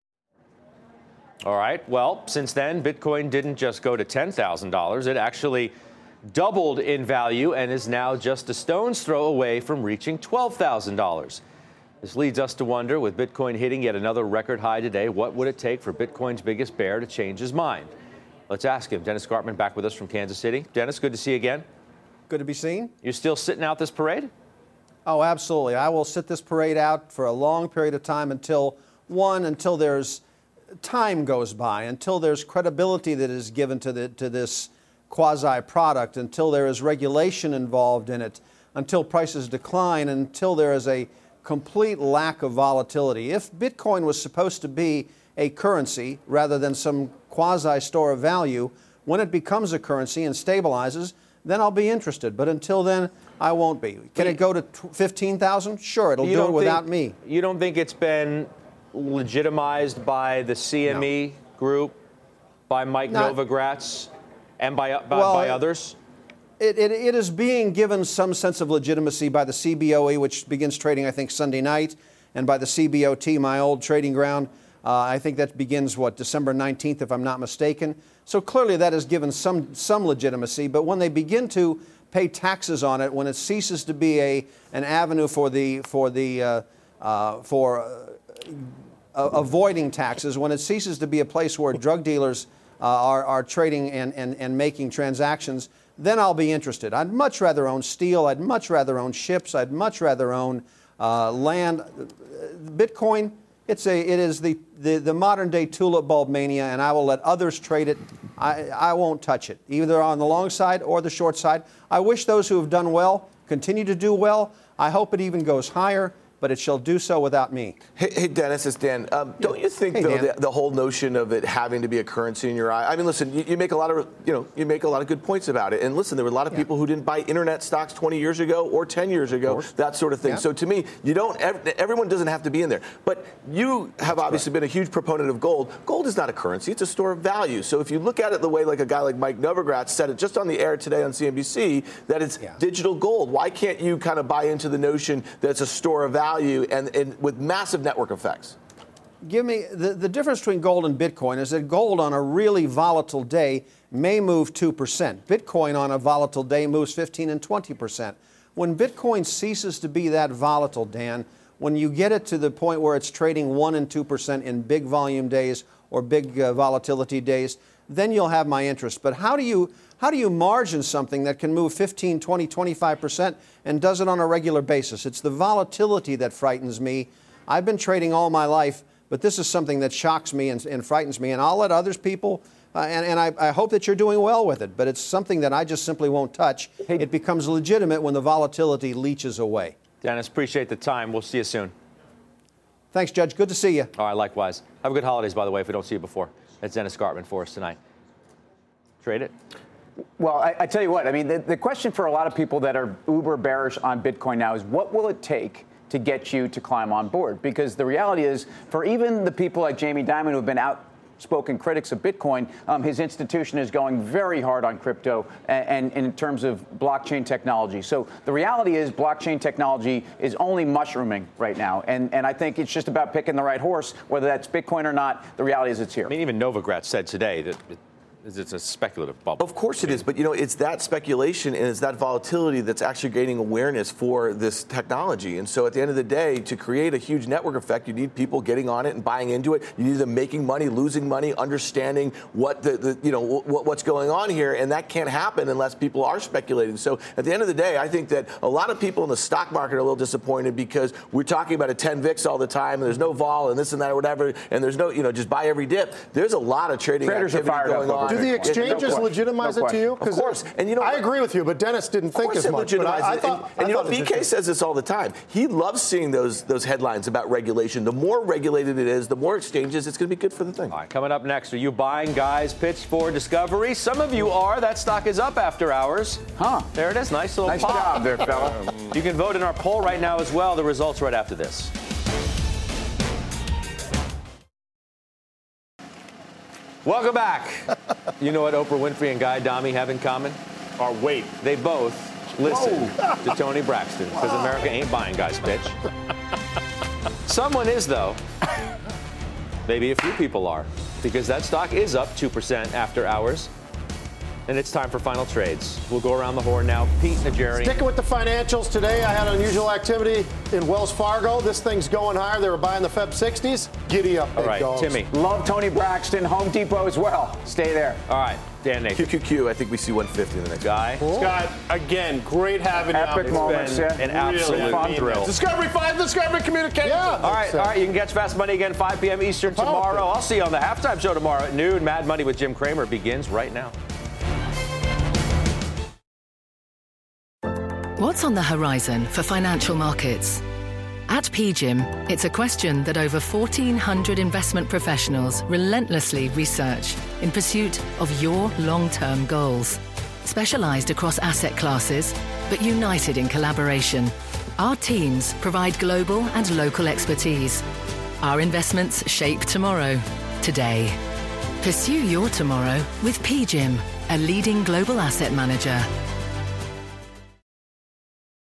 All right. Well, since then, Bitcoin didn't just go to ten thousand dollars. It actually doubled in value and is now just a stone's throw away from reaching twelve thousand dollars. This leads us to wonder, with Bitcoin hitting yet another record high today, what would it take for Bitcoin's biggest bear to change his mind? Let's ask him. Dennis Gartman back with us from Kansas City. Dennis, good to see you again. Good to be seen. You're still sitting out this parade? Oh, absolutely. I will sit this parade out for a long period of time until, one, until there's time goes by, until there's credibility that is given to, the, to this quasi-product, until there is regulation involved in it, until prices decline, until there is a complete lack of volatility. If Bitcoin was supposed to be a currency rather than some quasi-store of value, when it becomes a currency and stabilizes, then I'll be interested. But until then, I won't be. Can it go to fifteen thousand? Sure, it'll do it without me. You don't think it's been legitimized by the C M E no. group, by Mike Not, Novogratz, and by, by, well, by others? It, it, it is being given some sense of legitimacy by the C B O E, which begins trading, I think, Sunday night, and by the C B O T, my old trading ground. Uh, I think that begins, what, December nineteenth, if I'm not mistaken. So clearly that has given some, some legitimacy. But when they begin to pay taxes on it, when it ceases to be a, an avenue for, the, for, the, uh, uh, for uh, avoiding taxes, when it ceases to be a place where drug dealers uh, are, are trading and, and, and making transactions, then I'll be interested. I'd much rather own steel. I'd much rather own ships. I'd much rather own uh, land. Bitcoin, it's a, it is the, the, the modern day tulip bulb mania, and I will let others trade it. I, I won't touch it, either on the long side or the short side. I wish those who have done well continue to do well. I hope it even goes higher, but it shall do so without me. Hey, hey Dennis, it's Dan. Um, don't you think, hey, though, the, the whole notion of it having to be a currency in your eye? I mean, listen, you, you make a lot of, you know, you make a lot of good points about it. And listen, there were a lot of yeah. people who didn't buy internet stocks twenty years ago or ten years ago, that sort of thing. Yeah. So to me, you don't. Everyone doesn't have to be in there. But you have That's obviously right. been a huge proponent of gold. Gold is not a currency; it's a store of value. So if you look at it the way like a guy like Mike Novogratz said it just on the air today on C N B C, that it's yeah. digital gold. Why can't you kind of buy into the notion that it's a store of value and, and with massive network effects? Give me the, the difference between gold and Bitcoin is that gold on a really volatile day may move two percent. Bitcoin on a volatile day moves fifteen and twenty percent. When Bitcoin ceases to be that volatile, Dan, when you get it to the point where it's trading one and two percent in big volume days or big uh, volatility days, then you'll have my interest. But how do you how do you margin something that can move fifteen, twenty, twenty-five percent and does it on a regular basis? It's the volatility that frightens me. I've been trading all my life, but this is something that shocks me and, and frightens me. And I'll let others people, uh, and, and I, I hope that you're doing well with it, but it's something that I just simply won't touch. Hey, it becomes legitimate when the volatility leaches away. Dennis, appreciate the time. We'll see you soon. Thanks, Judge. Good to see you. All right, likewise. Have a good holidays, by the way, if we don't see you before. That's Dennis Gartman for us tonight. Trade it? Well, I, I tell you what, I mean, the, the question for a lot of people that are uber bearish on Bitcoin now is what will it take to get you to climb on board? Because the reality is, for even the people like Jamie Dimon who have been out outspoken critics of Bitcoin, um, his institution is going very hard on crypto and, and, and in terms of blockchain technology. So the reality is blockchain technology is only mushrooming right now. And, and I think it's just about picking the right horse, whether that's Bitcoin or not. The reality is it's here. I mean, even Novogratz said today that it, it's a speculative bubble. Of course it is, but you know, it's that speculation and it's that volatility that's actually gaining awareness for this technology. And so at the end of the day, to create a huge network effect, you need people getting on it and buying into it. You need them making money, losing money, understanding what the, the you know, what, what's going on here, and that can't happen unless people are speculating. So at the end of the day, I think that a lot of people in the stock market are a little disappointed because we're talking about a ten V I X all the time, and there's no vol and this and that or whatever, and there's no, you know, just buy every dip. There's a lot of trading Traders activity going on. Do the exchanges no legitimize no it to you? Of course. And you know, I agree with you, but Dennis didn't think as much. But I, I thought, and, and I you know, thought B K says this all the time. He loves seeing those those headlines about regulation. The more regulated it is, the more exchanges, it's going to be good for the thing. All right, coming up next, are you buying Guy's pitch for Discovery? Some of you are. That stock is up after hours. Huh. There it is. Nice little nice pop. job there, fella. You can vote in our poll right now as well. The results right after this. Welcome back. You know what Oprah Winfrey and Guy Adami have in common? Our weight. They both listen to Tony Braxton because America ain't buying Guy's pitch. Someone is, though. Maybe a few people are, because that stock is up two percent after hours. And it's time for final trades. We'll go around the horn now. Pete Najarian. Sticking with the financials today, I had unusual activity in Wells Fargo. This thing's going higher. They were buying the Feb sixties. Giddy up, big All right, dogs. Timmy. Love Tony Braxton, Home Depot as well. Stay there. All right, Dan Nathan. Q Q Q, I think we see one fifty in the next Guy. Cool. Scott, again, great having Epic you. moments, It's been yeah. an absolute Really fun thrill. Discovery five, Discovery Communications. Yeah. All right, all right. You can catch Fast Money again, five p.m. Eastern tomorrow. I'll see you on the halftime show tomorrow at noon. Mad Money with Jim Cramer begins right now. What's on the horizon for financial markets? At P G I M, it's a question that over fourteen hundred investment professionals relentlessly research in pursuit of your long-term goals. Specialized across asset classes, but united in collaboration, our teams provide global and local expertise. Our investments shape tomorrow, today. Pursue your tomorrow with P G I M, a leading global asset manager.